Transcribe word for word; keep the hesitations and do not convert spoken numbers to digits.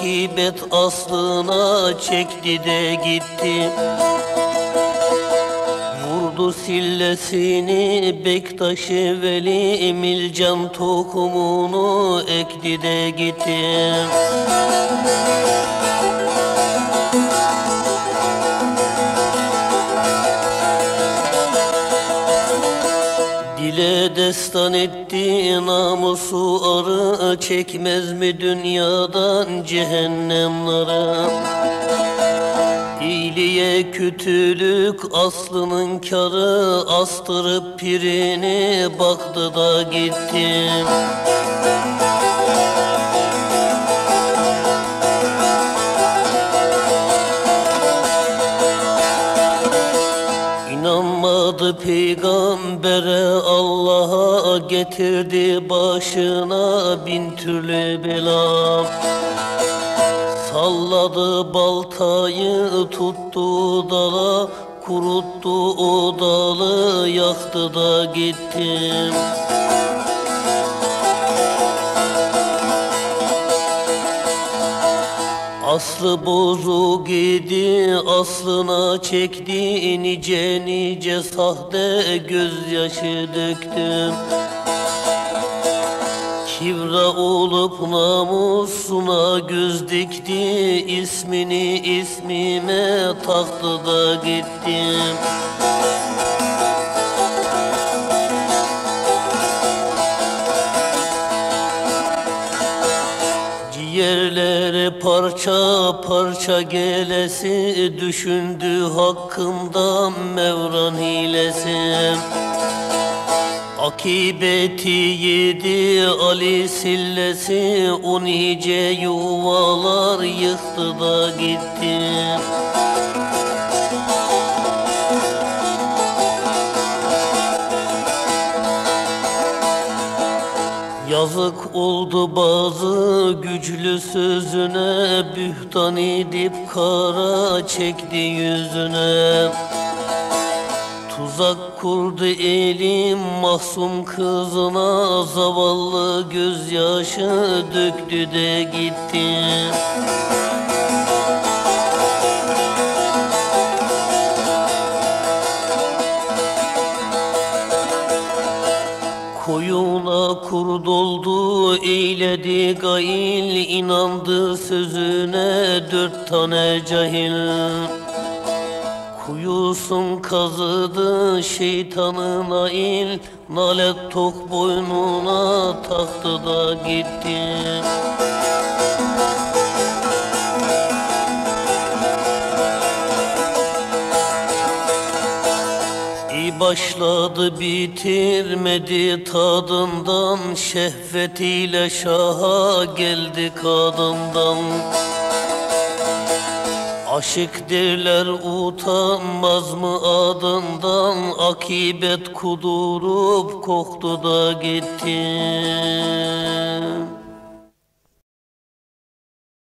akibet aslına çekti de gitti. Vurdu sillesini Bektaş-ı Veli, Milcan tohumunu ekti de gitti. Dile destan etti namusu arı, çekmez mi dünyadan cehennem narı? İyiliğe kötülük aslının karı, astırıp pirini baktı da gitti. İnanmadı peygambere, Allah'a getirdi başına bin türlü bela. Salladı baltayı tuttu dala, kuruttu o dalı, yaktı da gitti. Aslı bozuk idi, aslına çekti, nice nice sahte gözyaşı döktüm. Kibra olup namusuna göz dikti, ismini ismime taktı da gittim. Ciğerleri parça parça gelesi, düşündü hakkımdan Mevran hilesi. Akibeti yedi Ali sillesi, o nice yuvalar yıktı da gitti. Yazık oldu bazı güçlü sözüne, bühtan edip kara çekti yüzüne. Tuzak kurdu elim mahzun kızına, zavallı gözyaşı döktü de gitti. Koyuna kurd oldu, eyledi gail, inandı sözüne dört tane cahil. Kuyusun kazıdı şeytanı nail, nalet tok boynuna taktı da gitti. İyi başladı bitirmedi tadından, şehvetiyle şaha geldi kadından. Aşık derler utanmaz mı adından, akibet kudurup koktu da gitti.